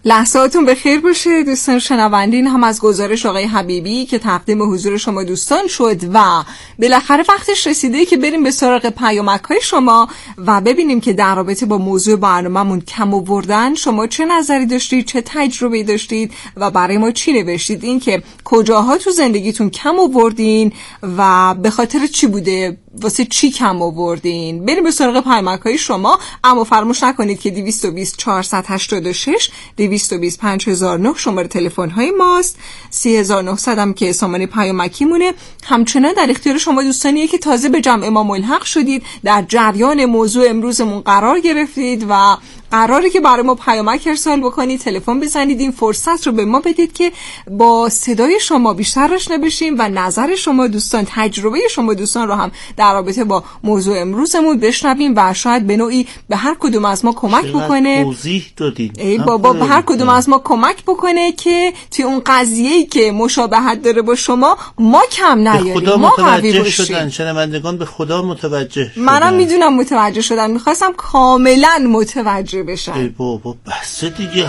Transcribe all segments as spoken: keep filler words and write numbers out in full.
لحظاتون به خیر باشه دوستان شنوندین. هم از گزارش آقای حبیبی که تقدیم حضور شما دوستان شد و بالاخره وقتش رسیده که بریم به سراغ پیامک‌های شما و ببینیم که در رابطه با موضوع برنامه‌مون کم آوردن شما چه نظری داشتید، چه تجربه‌ای داشتید و برای ما چی نوشتید، این که کجاها تو زندگیتون کم آوردین و به خاطر چی بوده، واسه چی کم آوردین. بریم به سراغ پیامک‌های شما، اما فراموش نکنید که دویست و بیست چهارصد و هشتاد و شش دویست و بیست پنج هزار و نه شماره تلفن های ماست. سی هزار و نهصد هم که سامانه پیامکی مونه. همچنان در اختیار شما دوستانیه که تازه به جمع ما ملحق شدید، در جریان موضوع امروزمون قرار گرفتید و قراره که برای ما پیامک ارسال بکنید، تلفن بزنید، این فرصت رو به ما بدید که با صدای شما بیشتر آشنا بشیم و نظر شما دوستان، تجربه شما دوستان رو هم در رابطه با موضوع امروزمون بشنویم و شاید به نوعی به هر کدوم از ما کمک بکنه. توضیح دادید. ای بابا، به هر کدوم از ما کمک بکنه که توی اون قضیه‌ای که مشابهت داره با شما ما کم نیاریم، خدا ما متوجه شدن شنوندگان، به خدا متوجه شدن. منم میدونم متوجه شدن، میخواستم کاملا متوجه بشن. ای بابا بس دیگه.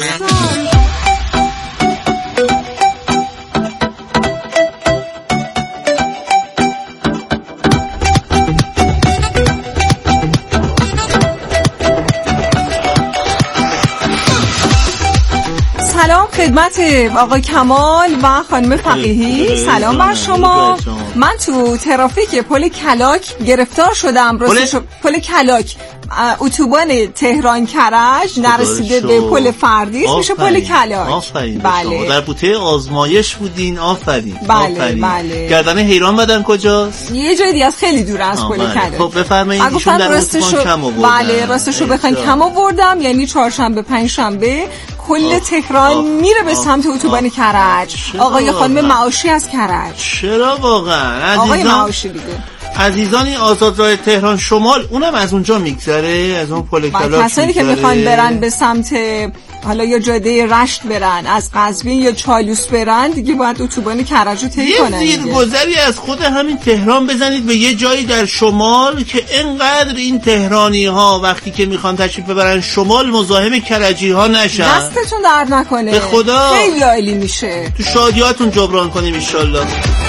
سلام خدمت آقای کمال و خانم فقیهی. سلام بر شما. من تو ترافیک پل کلاک گرفتار شدم. راستش پل کلاک، اتوبان تهران کرج، نرسیده به پل فردیس میشه پل کلاک. آفرین. بله. در بوته آزمایش بودین. آفرین. بله. آفرین. بله. گردن حیران بدن کجاست؟ یه جای دیگه از خیلی دور از پل کلاک. خب بفرمایید ایشون در اتوبان کم آوردن. بله راستشو بخواید کم آوردم، یعنی چهارشنبه پنجشنبه کل تهران میره به سمت اتوبان کرج. آقای خانم معاشی از کرج. چرا واقعا آقای معاشی دیگه عزیزانی آزاد راه تهران شمال، اونم از اونجا میگذره، از اون پل کلاک. کسانی که میخوان برن به سمت حالا یا جاده رشت برن، از قزوین یا چالوس برن، دیگه باید اتوبان کرج رو طی کنن. یه زیرگذری از خود همین تهران بزنید به یه جایی در شمال که اینقدر این تهرانی ها وقتی که میخوان تشریف ببرن شمال مزاحم کرجی ها نشن. دستتون درد نکنه، به خدا خیلی عالی میشه. تو شادیاتون جبران کنیم ان شاءالله.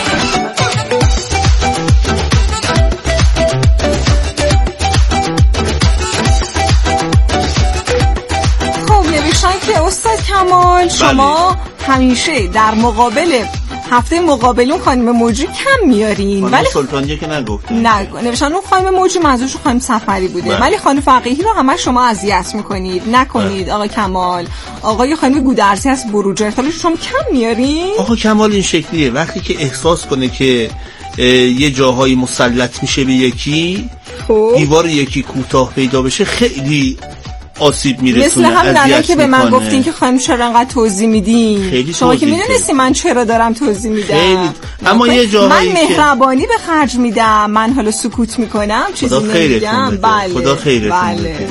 که استاد کمال شما بله. همیشه در مقابل هفته مقابل اون خانم موجی کم میارین، ولی سلطانیه که نگفتن نه نوشتن اون خانم موجی منظورش خانم سفری بوده بله. ولی خانم فقیهی رو همه شما اذیت میکنید. نکنید بله. آقا کمال، آقای خانم گودرزی از بروجرد حالا شما کم میارین. آقا کمال این شکلیه، وقتی که احساس کنه که یه جاهایی مسلط میشه به یکی، خب. دیوار یکی کوتاه پیدا بشه، خیلی آسیب میرسونه. مثل همین الان که به من گفتین که خانم چرا انقدر توضیح میدین، شما که میدونستی من چرا دارم توضیح میدم. خیلی. اما یه جاهایی من مهربانی که... به خرج میدم، من حالا سکوت میکنم، چیزی نمیگم. بله خدا خیرتون بله. بده.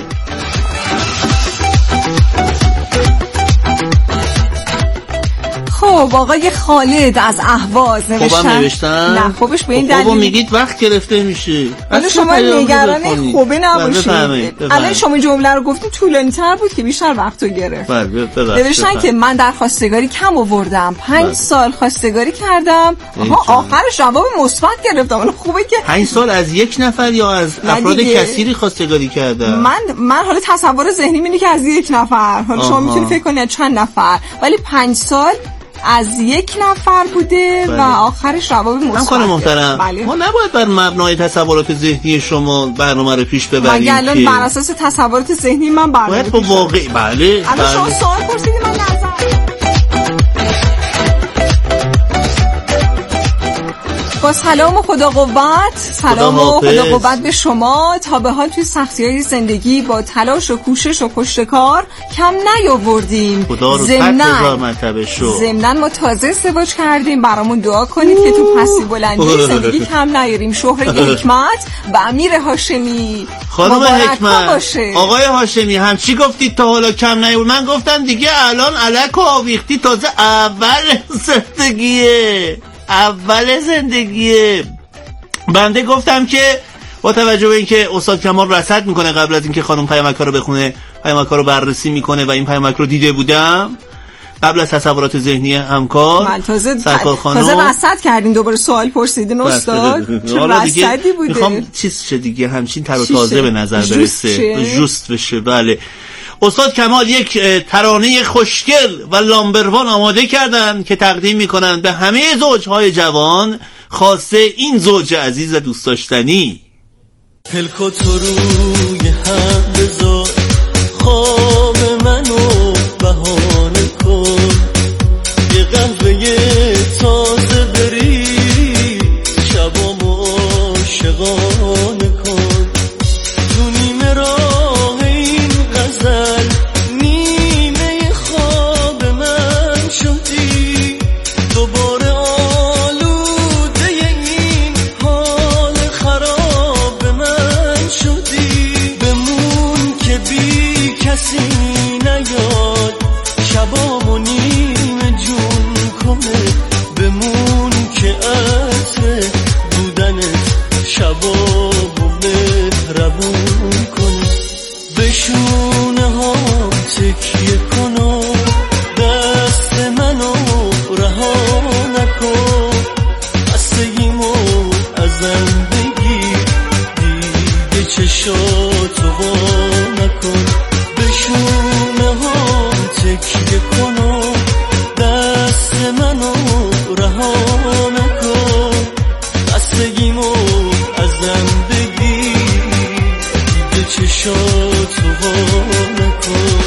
خب آقای خالد از اهواز نوشتن. خوبم نوشتن؟ نه خوبش به این دلیل. خب میگید وقت گرفته میشه. ولی شما نگران خوبه نباشید. الان شما جمله رو گفتین طولانی تر بود که بیشتر وقت رو گرفت. نوشتن که من در خواستگاری کم آوردم، پنج سال خواستگاری کردم، اما آخرش جواب مثبت گرفتم. خوبه که پنج سال از یک نفر یا از افراد کثیری خواستگاری کردم. من من حالا تصور ذهنی اینه که از یک نفر، حالا شما میتونید فکر کنید چند نفر، ولی پنج سال از یک نفر بوده بله. و آخرش جواب مثبت. خانم محترم بله. ما نباید بر مبنای تصورات ذهنی شما برنامه رو پیش ببریم. مگه الان بر اساس تصورات ذهنی من برنامه باید با واقعی بله. الان شما سوال پرسیدید من نظر با سلام و خدا قوت، سلام و خدا قوت به شما. تا به حال توی سختی‌های زندگی با تلاش و کوشش و پشتکار کم نیاوردیم. خدا رو صد هزار مرتبه شو. ضمناً ما تازه ازدواج کردیم، برامون دعا کنید که تو پستی بلندی زندگی کم نیاریم. شهره حکمت و امیر هاشمی. خانم حکمت، آقای هاشمی هم چی گفتید تا حالا کم نیاورد؟ من گفتم دیگه الان الک و آویختی، تازه اول زندگیه اول زندگیه. بنده گفتم که با توجه به اینکه استاد کمال رصد میکنه قبل از اینکه خانم پیامک رو بخونه، پیامک ها رو بررسی میکنه و این پیامک رو دیده بودم قبل از تصورات ذهنی همکار. من تازه تازه وسط کردین دوباره سوال پرسیدین استاد. چه وسطی بوده؟ میخوام چیز چه دیگه همچین تر و تازه به نظر برسه، جوست بشه. بله استاد کمال یک ترانه خوشگل و لامبروان آماده کردن که تقدیم میکنن به همه زوجهای جوان، خاصه این زوج عزیز و دوست داشتنی. پلکو تو روی هم بذار، خواب منو بهانه کن، یه قهوه تازه بری شبامو عاشقانه کن، تو نیمه راه این غزل نیمه خواب من شدی، دوباره آلوده این حال خراب من شدی، بمون که بی کسی نیاد شبامو نیمه جون کنه، بمون که عطر بودنت شبامو مهربون کنه، بشونه ها تکیه کن و دست منو رها نکن، خستگیمو ازم بگیر دیگه چشاتو وا نکن، بشونه ها تکیه کن و دست منو رها نکن، خستگیمو ازم بگیر دیگه چشاتو وا نکن.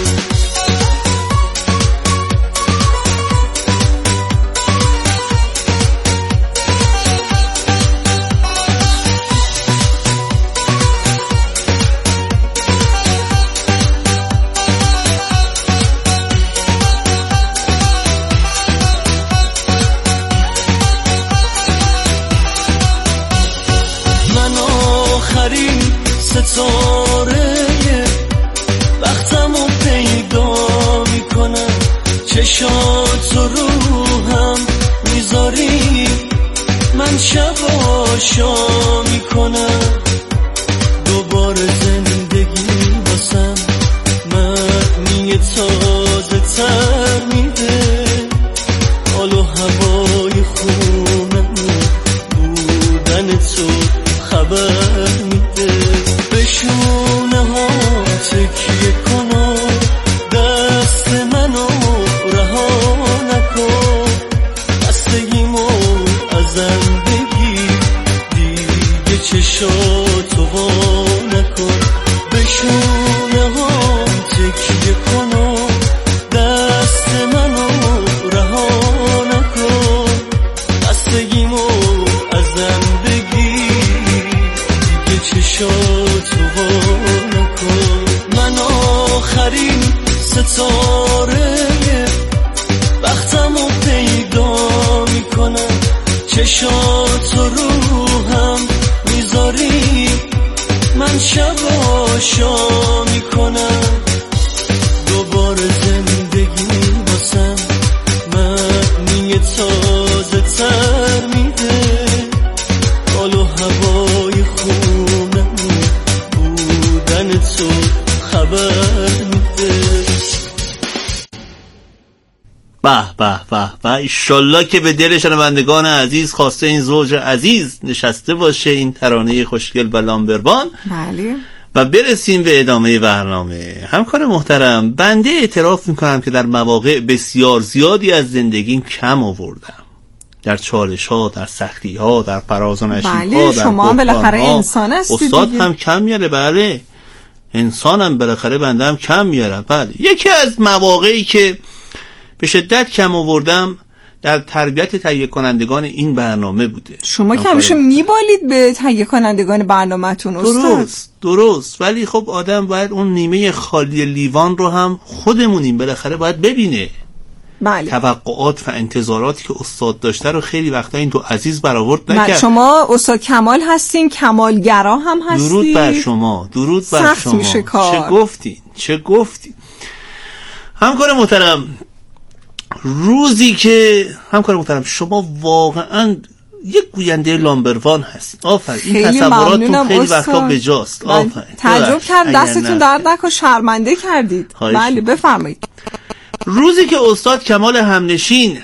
ستاره وقتمو پیدا میکنم، چشاتو رو هم میذاری، من شباشا میکنم، دوباره زندگی واسم معنی تازه تر میده، حال و هوای خونمو بودن تو خبر میده، بشونه ها تکیه کن و دست منو رها نکن، خستگیمو ازم بگیر دیگه چشاتو وا نکن، بشونه ها تکیه کن و دست منو رها نکن، خستگیمو ازم بگیر دیگه چشاتو وا نکن، من آخرین ستاره وقتمو پیدا میکنم، چشاتو رو هم میذاری، من شباشا میکنم، دوباره زندگی واسم معنی تازه تر میده، حال و هوای خونمو بودن تو خبر میده. به به به به، ایشالله که به دل شنوندگان عزیز خواسته این زوج عزیز نشسته باشه این ترانه خوشگل و لامبروان. بله. و برسیم به ادامه برنامه. همکار محترم، بنده اعتراف میکنم که در مواقع بسیار زیادی از زندگیم کم آوردم، در چالش ها، در سختی ها، در فراز و نشیب ها، بله، در شما بالاخره انسان هستی. استاد هم کم میاره. بله انسانم بالاخره، بنده هم کم میارم. بله یکی از مواقعی که به شدت کم آوردم در تربیت تهیه کنندگان این برنامه بوده. شما که همیشه میبالید به تهیه کنندگان برنامه‌تون استاد. درست درست، ولی خب آدم باید اون نیمه خالی لیوان رو هم خودمونیم بالاخره باید ببینه. بله. توقعات و انتظاراتی که استاد داشته رو خیلی وقتا این دو عزیز برآورد نکرد. شما استاد کمال هستین، کمالگرا هم هستین. درود بر شما، درود بر شما. میشه کار. چه گفتین چه گفتین همکار محترم. روزی که همکار محترم شما واقعا یک گوینده لامبروان هست. آفرین. این تصوراتتون خیلی وقتا بجاست. آفرین. تعجب کردم، دستتون درد نکنه، شرمنده کردید. بله بفرمایید. روزی که استاد کمال همنشین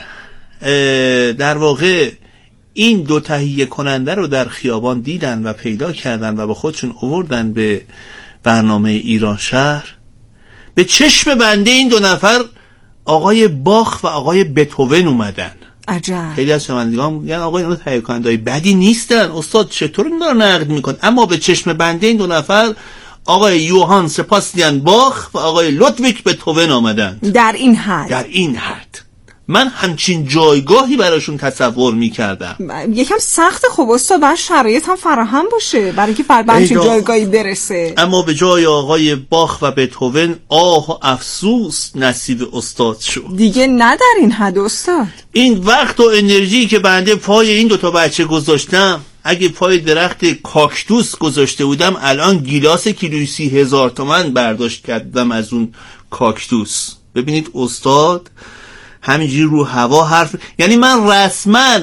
در واقع این دو تهیه کننده رو در خیابان دیدن و پیدا کردن و با خودشون آوردن به برنامه ایران شهر، به چشم بنده این دو نفر آقای باخ و آقای بتهوون اومدن. عجب. خیلی از شنوندگان میگن آقا اینا تهیه کننده‌های بدی نیستن، استاد چطور اینا رو نقد میکنه؟ اما به چشم بنده این دو نفر آقای یوهان سپاسیان باخ و آقای لودویگ بتهوون آمدن. در این حد در این حد من همچین جایگاهی براشون تصور میکردم. یکم سخت. خب استاد باید شرایط هم فراهم باشه برای اینکه فرد به همچین جایگاهی برسه. اما به جای آقای باخ و بتهوون آه و افسوس نصیب استاد شد. دیگه نه در این حد استاد. این وقت و انرژی که بنده پای این دوتا بچه گذاشتم، اگه پای درخت کاکتوس گذاشته بودم الان گیلاس کیلویی سی هزار تومن برداشت کردم از اون کاکتوس. ببینید استاد همینجوری رو هوا حرف، یعنی من رسما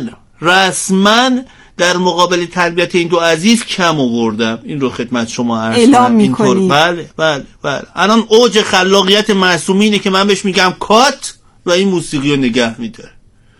رسما در مقابل تربیت این دو عزیز کم آوردم. این رو خدمت شما عرض اعلام می‌کنی؟ بله بله بله. الان اوج خلاقیت معصومینه که من بهش میگم کات و این موسیقی رو نگه میداره.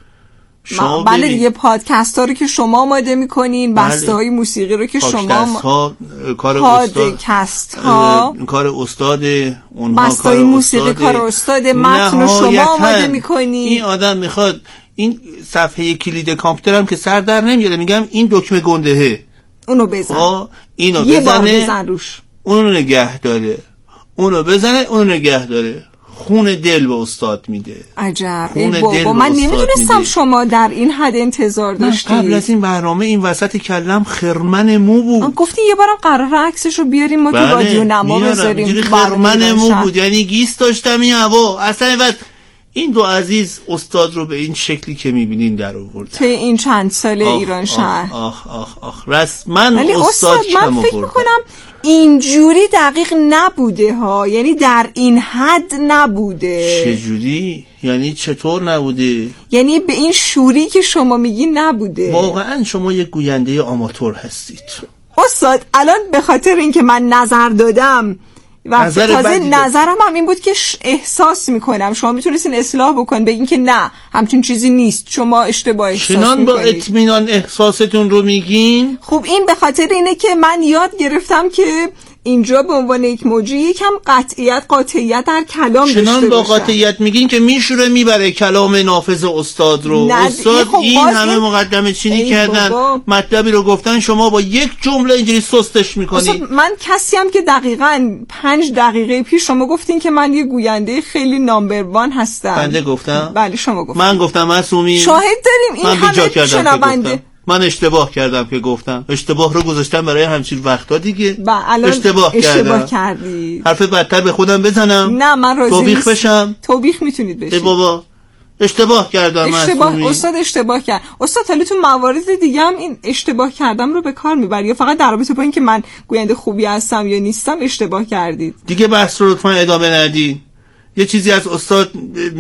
شما بله دیگه پادکست ها رو که شما آماده میکنین، بسته های موسیقی رو که شما ها، کار پادکست ها کار استاد، اونها بسته های موسیقی کار استاد، متن رو شما آماده میکنین. این آدم میخواد این صفحه کلید کامپیوترم که سر در نمیاره، میگم این دکمه گندهه اونو بزن، اینو یه بزنه، بار بزن روش، اونو نگه داره، اونو بزنه، اونو نگه داره. خون دل به استاد میده. عجب. ای بابا من نمیدونستم شما در این حد انتظار داشتید. قبل از این برنامه این وسط کلم خرمن مو بود. گفتی یه بارم قرار عکسشو بیاریم ما تو رادیو نما بذاریم. خرمن مو بود، یعنی گیس داشتم این هوا. اصلا وقت این دو عزیز استاد رو به این شکلی که میبینین در آورد تو این چند سال ایران شهر. آخ آخ آخ رسما استاد کم من فکر میکنم اینجوری دقیق نبوده ها، یعنی در این حد نبوده. چجوری؟ یعنی چطور نبوده؟ یعنی به این شوری که شما میگی نبوده. واقعا شما یک گوینده آماتور هستید استاد. الان به خاطر اینکه من نظر دادم و تازه نظرم هم این بود که احساس میکنم شما میتونستین اصلاح بکن، بگین که نه همچین چیزی نیست، شما اشتباه احساس میکنید. چنان با اطمینان احساستون رو میگین؟ خب این به خاطر اینه که من یاد گرفتم که اینجا به عنوان یک موجی یکم قطعیت قاطعیت در کلام داشته باشم. چنان با قاطعیت میگین که میشوره میبره کلام نافذ استاد رو. استاد خب این همه مقدمه چینی کردن، بابا. مطلبی رو گفتن، شما با یک جمله اینجوری سستش میکنین. من کسی هم که دقیقاً پنج دقیقه پیش شما گفتین که من یه گوینده خیلی نامبر وان هستم. بنده گفتم؟ بله شما گفتین. من گفتم معصومی. شاهد داریم این همه شنونده. من اشتباه کردم که گفتم، اشتباه رو گذاشتم برای همچین وقتا دیگه. اشتباه, اشتباه کردی. حرف بدتر به خودم بزنم؟ نه من راضی توبیخ نیست. بشم؟ توبیخ میتونید بشید. بابا اشتباه کردم. اشتباه استاد اشتباه کرد. استاد حالا تو موارد دیگه هم این اشتباه کردم رو به کار میبری یا فقط در رابطه با این که من گوینده خوبی هستم یا نیستم اشتباه کردید؟ دیگه بحث رو لطفا ادامه ندید. یه چیزی از استاد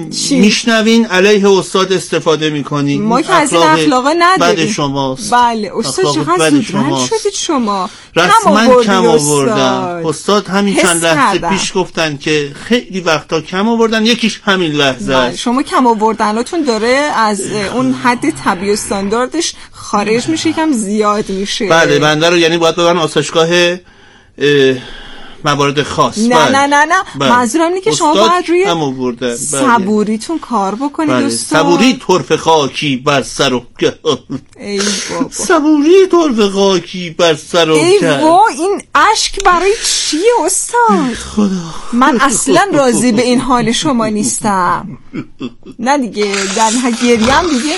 میشنوین علیه استاد استفاده میکنین. ما که از این اخلاقا نداریم. بعد شماست. بله استاد چقدر زود رنج شدید شما. رسما کم آوردن. استاد همین چند لحظه پیش گفتن که خیلی وقتا کم آوردن، یکیش همین لحظه بله. شما کم آوردناتون داره از اون حد طبیعی استانداردش خارج میشه، کم زیاد میشه. بله بنده رو یعنی باید ببرن آسایشگاه موارد خاص. نه بله. نه نه نه منظورم اینه که شما باید روی بله. صبوریتون کار بکنید. بله. صبوری طرف خاکی بر سر و ای بابا صبوری طرف خاکی بر سر و ای بابا این اشک برای چیه استاد؟ خدا من اصلا راضی به این حال شما نیستم. نه دیگه در گریم دیگه.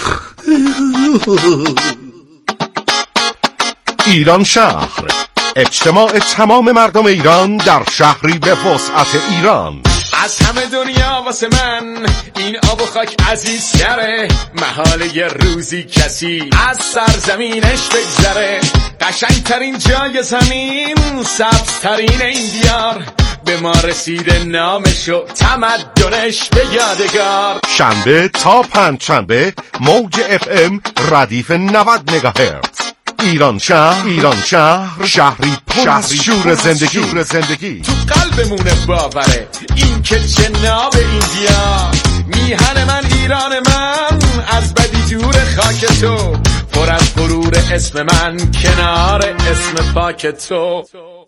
ایران شهر، اجتماع تمام مردم ایران در شهری به وسعت ایران. از همه دنیا واسه من این آب و خاک عزیزتره، محاله یه روزی کسی از سرزمینش بگذره. قشنگترین جای زمین، سبزترین این دیار، به ما رسیده نامش و تمدنش به یادگار. شنبه تا پنج شنبه موج اف ام ردیف نود مگاهرتز. ایران شهر، ایران شهر، شهری پر از شور زندگی. شور زندگی تو قلبمونه باوره این که جناب این دیار. میهن من ایران من، از بدی دور خاک تو، پر از غرور اسم من کنار اسم پاک تو.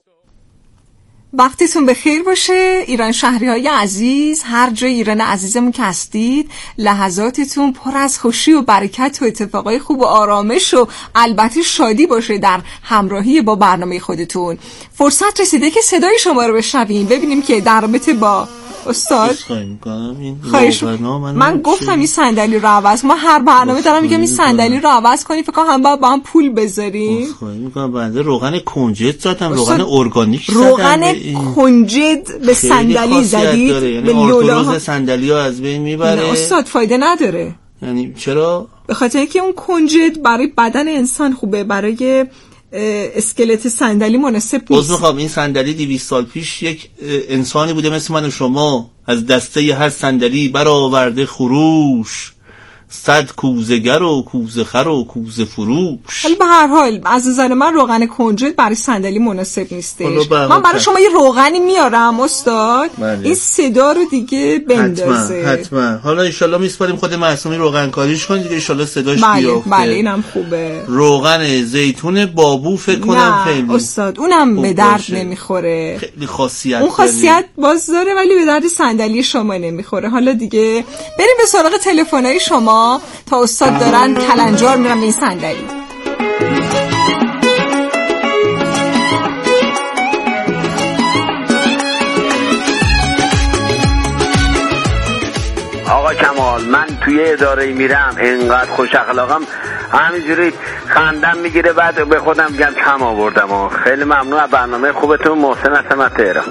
وقتتون بخیر باشه ایران شهری های عزیز، هر جای ایران عزیزمون که هستید لحظاتتون پر از خوشی و برکت و اتفاقای خوب و آرامش و البته شادی باشه در همراهی با برنامه خودتون. فرصت رسیده که صدای شما رو بشنویم، ببینیم که در رابطه با استاد خواهش من, من گفتم این صندلی رو عوض، ما هر برنامه دارم میگم این صندلی رو عوض کنیم، فکر کنم هم با هم پول بذاریم. خواهی میکنم بنده روغن کنجد زدم، روغن ارگانیک زدم، روغن کنجد به صندلی زدید، یعنی به لوله صندلی ها از بین میبره. استاد فایده نداره. یعنی چرا؟ به خاطر اینکه اون کنجد برای بدن انسان خوبه، برای اسکلت صندلی مناسب نیست. باز میخوام این صندلی دویست سال پیش یک انسانی بوده مثل من و شما، از دسته هر صندلی برآورده خروش، صد کوزه‌گر و کوزه‌خر و کوزه فروش. ولی به هر حال از نظر من روغن کنجد برای صندلی مناسب نیستش. من برای شما یه روغنی میارم استاد، بله. این صدا رو دیگه بندازه. حتما حتما. حالا ان شاءالله میسپاریم خود معصومی روغن کاریش کنه دیگه، ان شاءالله صداش بله، بیافته. بله اینم خوبه. روغن زیتون بابو فکر کنم خیلی استاد اونم به درد نمیخوره، خیلی خاصیت اون خاصیت باز داره ولی به درد صندلی شما نمیخوره. حالا دیگه بریم به سراغ تلفن‌های شما تا استاد دارن کلنجار میرم به این صندلی. آقا کمال، من توی اداره میرم اینقدر خوش اخلاقم همینجوری خندم میگیره، بعد به خودم میگم کم آوردم. و خیلی ممنون از برنامه خوبتون. محسن هستم از تهران.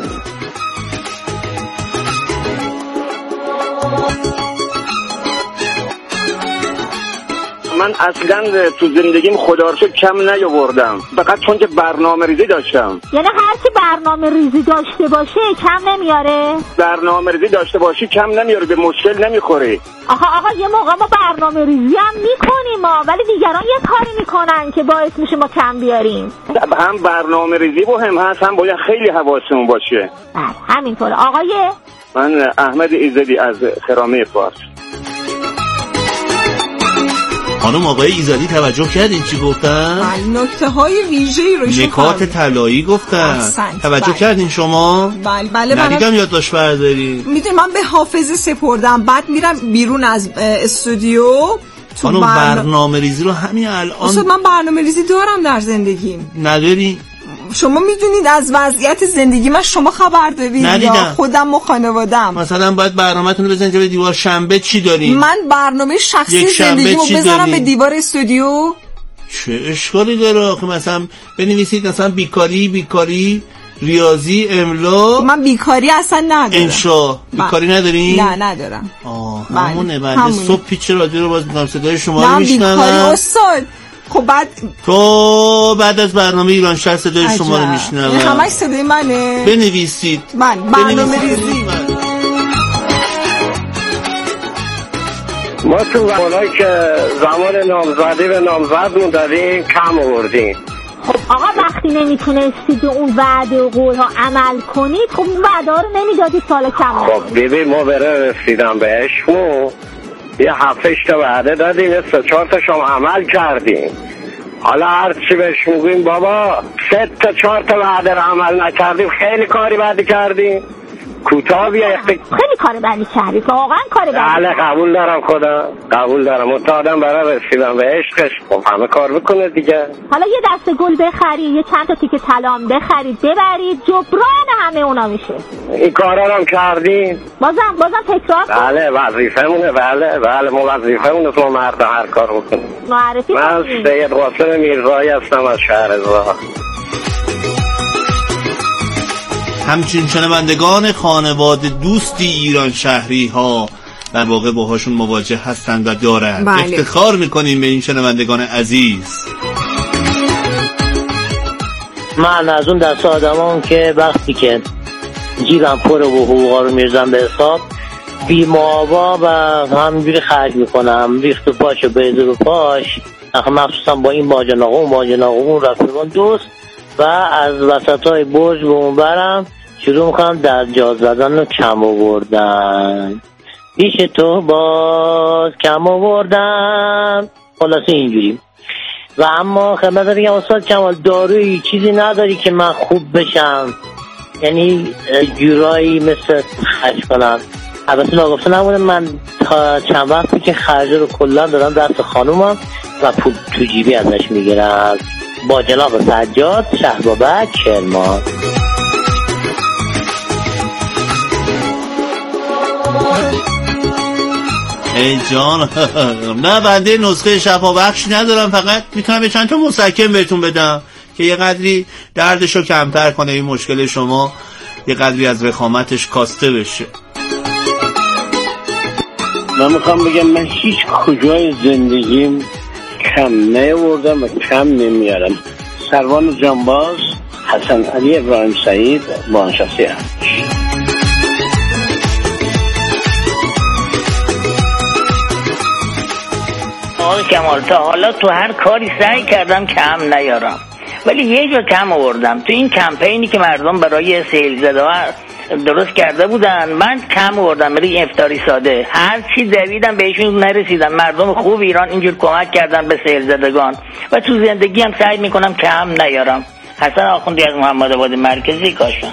من اصلا تو زندگیم خدا رو شکر کم نیاوردم، فقط چون که برنامه ریزی داشتم. یعنی هر کی برنامه ریزی داشته باشه کم نمیاره؟ برنامه ریزی داشته باشی کم نمیاره، به مشکل نمیخوری. آها آقا یه موقع ما برنامه ریزی هم میکنیم ما، ولی دیگران یه کاری میکنن که باعث میشه ما کم بیاریم. هم برنامه ریزی مهم هست، هم باید خیلی حواسمون باشه. بله همینطوره. آقای من احمد ایزدی از خرامه فارس. خانم آقای ایزدی توجه کردین چی گفتن؟ نکته های ویژه‌ای رو شما نکات طلایی گفتن. توجه بله. کردین شما؟ بله بله. ندیدم یادداشت برداری. میدونی من به حافظه سپردم، بعد میرم بیرون از استودیو. خانم برنامه... برنامه ریزی رو همین الان اصلا من برنامه ریزی دارم در زندگیم. نداری؟ شما میدونید از وضعیت زندگی من شما خبر دارید یا خودم و خانوادم؟ مثلا باید برنامه‌تون رو بزنید به دیوار. شنبه چی دارین؟ من برنامه شخصی زندگیمو بذارم به دیوار استودیو؟ چه اشکالی داره که مثلا بنویسید مثلا بیکاری بیکاری ریاضی املا؟ من بیکاری اصلا ندارم. انشا بیکاری ندارین؟ نه ندارم. آه همونه. بنده صبح پیچ رادیو رو باز می‌کنم، صدای شما رو میشنوم. نه بیکاری استاد. خب بعد تو بعد از برنامه ایران شهر صدای عجب. شما رو میشنوم. همش صدای منه. بنویسید. من برنامه ریزی. ما تو زمانایی که زمان نامزدی به نامزدمون داریم کم آوردیم. خب آقا وقتی نمیتونستید به اون وعده و قولها عمل کنید، خب اون وعده ها رو نمیدادید سال کم. خب ببین ما بره رسیدم بهش مو یه هفتش تا وعده دادیم، یه سه چهار تا شما عمل کردیم. حالا هر چی بهش میگیم بابا سه تا چهار تا وعده رو عمل نکردیم، خیلی کاری بدی کردیم. کوتاه بیا خیلی کار بدی کردید، واقعا کار بدی. بله قبول دارم خدا، قبول دارم. متعادم برای رسیدم به عشقش خب همه کار میکنه دیگه. حالا یه دسته گل بخرید، یه چند تا تیکه طلا بخرید ببرید، جبران همه اونا میشه. این کارا رو کردین؟ بازم بازم تکرار کن. بله وظیفه‌مونه. بله بله ما وظیفه‌مونه تو مرد هر کار بکنیم. معرفی من کنید. سید قاسم میرزایی هستم از شهرزاد. همچنین شنوندگان خانواده دوستی ایران شهری ها در واقع باهاشون مواجه هستند و دارند. بله. افتخار میکنیم به این شنوندگان عزیز. من از اون دست آدمام که وقتی که جیبم پره و حقوقا رو میرزم به حساب بی معاوا و همینجوری خرج میکنم، ریخت و پاش و بیزه و پاش، مخصوصا با این باجناقو و باجناقو اون رفیقان دوست و از وسط های برج به اون برم شروع میکنم در جا زدن و کم آوردن، پیش تو باز کم آوردن، خلاصه اینجوری. و اما خدمت دارم بگم استاد کمال دارویی چیزی نداری که من خوب بشم، یعنی جورایی مثل خرج کنم. البته ناگفته نمونه من تا چند وقتی که خرجه رو کلا دارم دست خانومم و پول تو جیبی ازش میگیرم. با جناب سجاد شهربابک کرمان. ای جان نه بنده نسخه شفابخش ندارم، فقط میتونم یه چند تا مسکن بهتون بدم که یه قدری دردشو کمتر کنه، این مشکل شما یه قدری از وخامتش کاسته بشه. من میخوام بگم من هیچ کجای زندگیم کم نیاوردم و کم نمیارم. سروان جانباز، حسن علی ابراهیم سعید، بانشاسی هم. آقای کمال تا حالا تو هر کاری سعی کردم کم نیارم، ولی یه جا کم آوردم. تو این کمپینی که مردم برای سیل زده درست کرده بودن من کم آوردم، برای افطاری ساده هر چی دویدم بهشون نرسیدم. مردم خوب ایران اینجور کمک کردن به سیل زدگان و تو زندگی هم سعی میکنم کم نیارم. حسن آخوندی از محمد آباد مرکزی کاشان.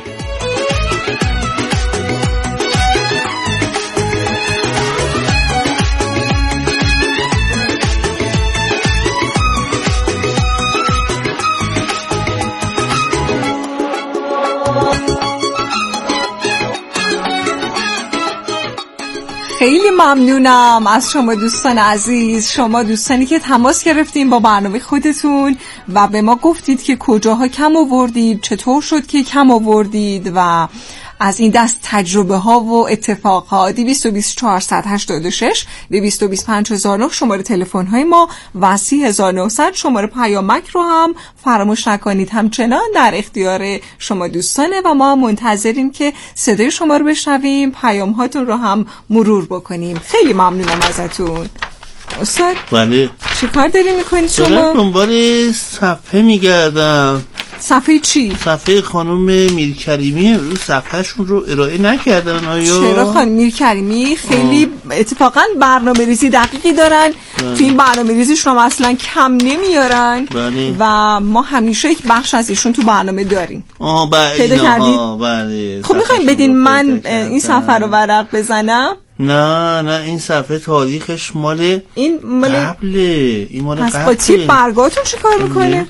خیلی ممنونم از شما دوستان عزیز، شما دوستانی که تماس گرفتین با برنامه خودتون و به ما گفتید که کجاها کم آوردید، چطور شد که کم آوردید و از این دست تجربه ها و اتفاق ها. دویست و بیست چهارصد هشتاد و شش دویست و بیست پنج هزار و نه شماره تلفن های ما و سی هزار و نهصد شماره پیامک رو هم فراموش نکنید. همچنان در اختیار شما دوستانه و ما منتظریم که صدای شما رو بشنویم، پیام هاتون رو هم مرور بکنیم. خیلی ممنونم ازتون. استاد بله چی کار داری میکنید شما؟ دارم دنبال صفحه میگردم. صفحه چی؟ صفحه خانم میرکریمی. امروز صفحهشون رو ارائه نکردن. آیا چرا خانم میرکریمی خیلی آه. اتفاقا برنامه ریزی دقیقی دارن. بله. تو این برنامه ریزیشون اصلا کم نمیارن. بله. و ما همیشه یک بخش از ایشون تو برنامه داریم. آه بله. پیدا کردید؟ بله. خب میخوایم بدین من این صفحه رو ورق بزنم؟ نه نه این صفحه تاریخش مال این مال قبله. این مال قبله. پس با تی برگاتون چی کار میکنه؟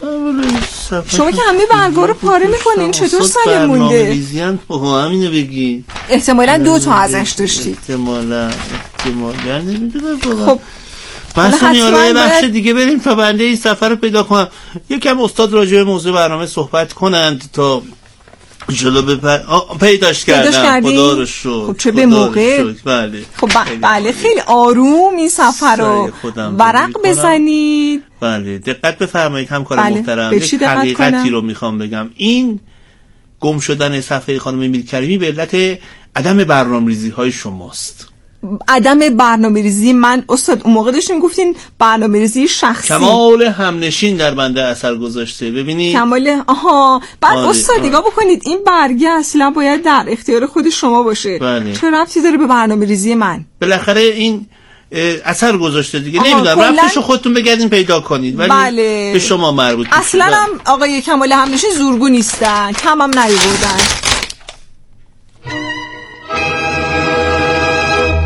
شما که همه برگا رو پاره میکنین چطور سالم مونده؟ برنامه ریزی هم همینو بگی. احتمالا دو تا ازش داشتید. احتمالا احتمالا نمیدونم. خب بسونی حالا یه بخش دیگه بریم تا بنده این صفحه رو پیدا کنم. یکم استاد راجع به موضوع برنامه صحبت کنند تا جلو بپر... پیداش کردم. خدا رو شکر. خب چه به موقع. بله خب ب... بله خیلی آروم این صفحه رو ورق بزنید. بله دقت بفرمایید همکار بله. محترم. یک حقیقتی رو میخوام بگم. این گم شدن صفحه خانم میرکریمی به علت عدم برنامه‌ریزی های شماست. عدم برنامه‌ریزی من استاد اون موقع داشتیم گفتین برنامه‌ریزی شخصی. کمال همنشین در بنده اثر گذاشته. ببینید کمال آها بعد استاد نگاه بکنید این برگه اصلا باید در اختیار خود شما باشه. بله. چه ربطی داره به برنامه‌ریزی من؟ بالاخره این اثر گذاشته دیگه. نمیدونم رفتشو خودتون بگردین پیدا کنید ولی بله. به شما مربوط میشه. اصلا هم آقای کمال همنشین زورگو نیستن، کم هم نیاوردن.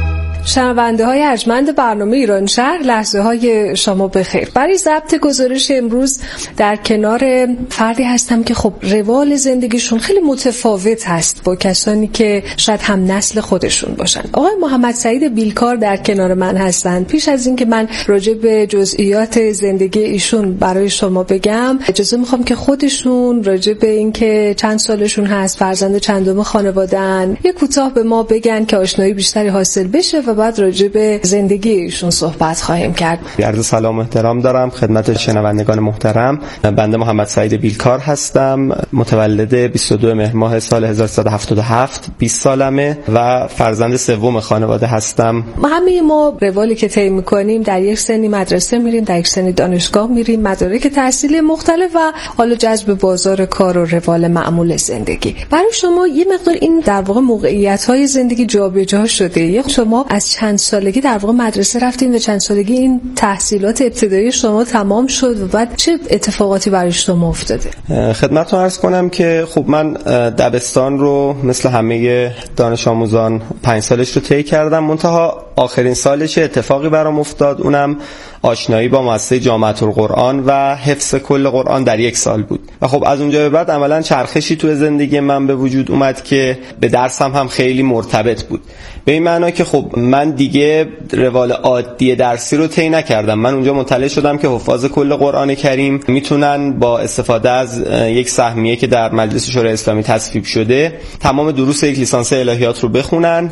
شنونده های ارجمند برنامه ایران شهر، لحظه های شما بخیر. برای ضبط گزارش امروز در کنار فردی هستم که خب روال زندگیشون خیلی متفاوت هست با کسانی که شاید هم نسل خودشون باشن. آقای محمد سعید بیلکار در کنار من هستند. پیش از این که من راجع به جزئیات زندگی ایشون برای شما بگم، اجازه میخوام که خودشون راجع به این که چند سالشون هست، فرزند چندم خانواده‌ان، یه کوتاه به ما بگن که آشنایی بیشتری حاصل بشه و بعد راجع به زندگی ایشون صحبت خواهیم کرد. عرض سلام و احترام دارم خدمت شنوندگان محترم. بنده محمد سعید بیلکار هستم، متولد بیست و دو مهر ماه سال هزار و سیصد و هفتاد و هفت، بیست سالمه و فرزند سوم خانواده هستم. همه ما روالی که طی می‌کنیم در یک سنی مدرسه میریم، در یک سنی دانشگاه میریم، مدارک تحصیلی مختلف و حالا جذب بازار کار و روال معمول زندگی. برای شما یه مقدار این در واقع موقعیت‌های زندگی جابجا شده. یک شما از چند سالگی در واقع مدرسه رفتین و چند سالگی این تحصیلات ابتدایی شما تمام شد و بعد چه اتفاقاتی برای شما افتاده؟ خدمتتون عرض کنم که خب من دبستان رو مثل همه دانش آموزان پنج سالش رو طی کردم، منتها آخرین سالش اتفاقی برام افتاد، اونم آشنایی با مؤسسه جامعه القرآن و حفظ کل قرآن در یک سال بود و خب از اونجا به بعد عملا چرخشی تو زندگی من به وجود اومد که به درسم هم خیلی مرتبط بود، به این معنی که خب من دیگه روال عادی درسی رو طی نکردم. من اونجا مطلع شدم که حفاظ کل قرآن کریم میتونن با استفاده از یک سهمیه که در مجلس شورای اسلامی تصویب شده تمام دروس یک لیسانس الهیات رو بخونن،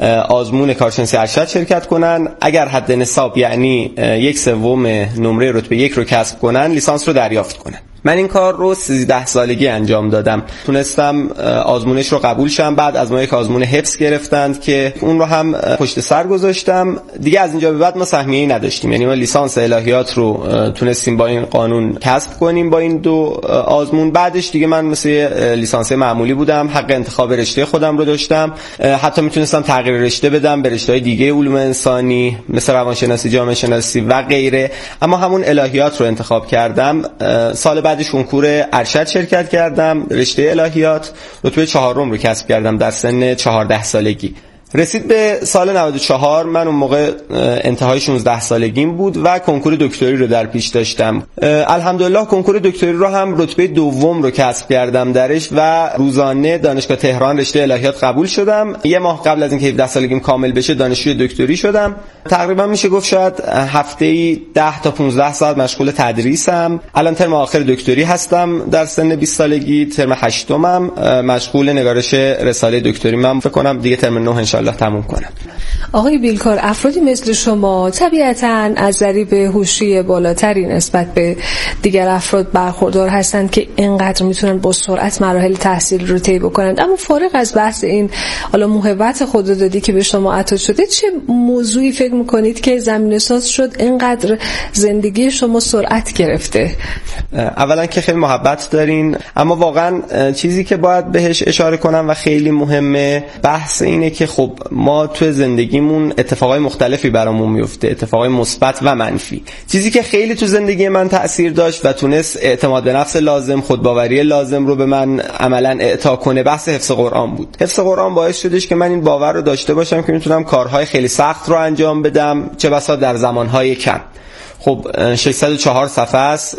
آزمون کارشناسی ارشد شرکت کنن، اگر حد نصاب یعنی یک سوم نمره رتبه یک رو کسب کنن لیسانس رو دریافت کنن. من این کار رو سیزده سالگی انجام دادم، تونستم آزمونش رو قبول شم. بعد از ما یک آزمون حفظ گرفتند که اون رو هم پشت سر گذاشتم. دیگه از اینجا به بعد ما سهمیه‌ای نداشتیم، یعنی ما لیسانس الهیات رو تونستیم با این قانون کسب کنیم با این دو آزمون. بعدش دیگه من مثل لیسانس معمولی بودم، حق انتخاب رشته خودم رو داشتم، حتی میتونستم تغییر رشته بدم به رشته‌های دیگه علوم انسانی مثل روانشناسی، جامعه شناسی و غیره، اما همون الهیات رو انتخاب کردم. سال بعدش کنکور ارشد شرکت کردم، رشته الهیات، رتبه چهارم رو کسب کردم در سن چهارده سالگی. رسید به سال نود و چهار، من اون موقع انتهای شانزده سالگیم بود و کنکور دکتری رو در پیش داشتم. الحمدلله کنکور دکتری رو هم رتبه دوم رو کسب کردم درش و روزانه دانشگاه تهران رشته الهیات قبول شدم. یه ماه قبل از اینکه هفده سالگیم کامل بشه دانشجوی دکتری شدم. تقریبا میشه گفت شاید هفته‌ای ده تا پانزده ساعت مشغول تدریسم. الان ترم آخر دکتری هستم در سن بیست سالگی، ترم هشتمم، مشغول نگارش رساله دکتری من فکر کنم دیگه ترم نه ان الله تموم کنم. آقای بیلکار، افرادی مثل شما طبیعتاً از ضریب هوشی بالاتری نسبت به دیگر افراد برخوردار هستند که اینقدر میتونن با سرعت مراحل تحصیل رو طی بکنند. اما فارغ از بحث این حالا موهبت خدادادی که به شما عطا شده، چه موضوعی فکر میکنید که زمینه ساز شد اینقدر زندگی شما سرعت گرفته؟ اولا که خیلی محبت دارین، اما واقعا چیزی که باید بهش اشاره کنم و خیلی مهمه بحث اینه که خب ما تو زندگیمون اتفاقای مختلفی برامون میفته، اتفاقای مثبت و منفی. چیزی که خیلی تو زندگی من تأثیر داشت و تونست اعتماد به نفس لازم، خودباوری لازم رو به من عملاً اعطا کنه، بحث حفظ قرآن بود. حفظ قرآن باعث شدش که من این باور رو داشته باشم که میتونم کارهای خیلی سخت رو انجام بدم، چه بسا در زمانهای کم. خب ششصد و چهار صفحه است،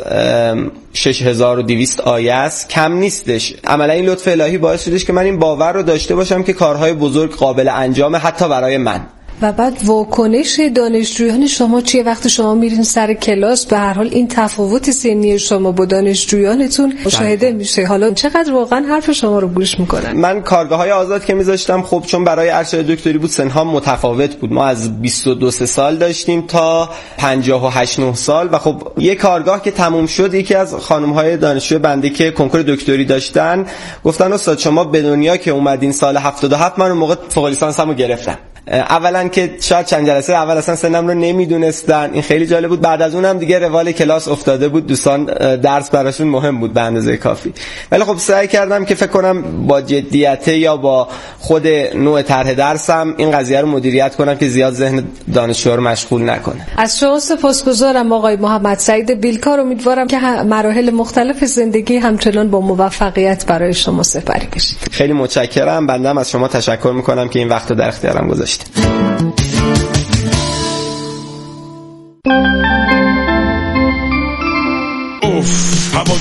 شش هزار و دویست آیه است، کم نیستش. عملا این لطف الهی باعث شدش که من این باور رو داشته باشم که کارهای بزرگ قابل انجامه حتی برای من. و بعد واکنش دانشجویان شما چیه وقتی شما میرین سر کلاس؟ به هر حال این تفاوت سنی شما با دانشجویانتون مشاهده میشه. حالا چقدر واقعا حرف شما رو گوش میکنن؟ من کارگاه‌های آزاد که میذاشتم خب چون برای ارشد دکتری بود سنها متفاوت بود. ما از بیست و دو سال داشتیم تا پنجاه و هشت نه سال و خب یه کارگاه که تموم شد، یکی از خانم‌های دانشجو بنده که کنکور دکتری داشتن گفتن استاد شما به دنیا که اومدین سال هفتاد و هفت، من اون موقع فوق لیسانسمو گرفتم. اولا که شاید چند جلسه اول اصلا سنم رو نمیدونستن، این خیلی جالب بود. بعد از اونم دیگه روال کلاس افتاده بود، دوستان درس براشون مهم بود به اندازه کافی. ولی خب سعی کردم که فکر کنم با جدیت یا با خود نوع طرح درسم این قضیه رو مدیریت کنم که زیاد ذهن دانشجوها رو مشغول نکنه. از شما سپاسگزارم آقای محمد سعید بیلکار. امیدوارم که مراحل مختلف زندگی همچنان با موفقیت برای شما سپری بشه. خیلی متشکرم. بنده هم از شما تشکر میکنم که این وقت رو در اختیارم گذاشتید.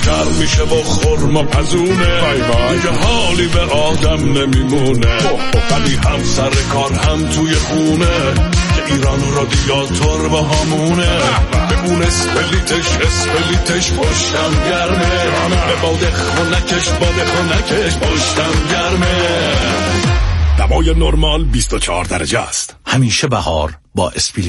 گرم میشه با خورما پزونه، دیگه حالی به آدم نمیمونه. ولی هم سر کار هم توی خونه که ایران رادیاتور با همونه. بمون اسپلیتش اسپلیتش پشتم گرمه، به باده خونکش باده خونکش پشتم گرمه. دمای نرمال بیست و چهار درجه است. همیشه بهار با اسپلیت.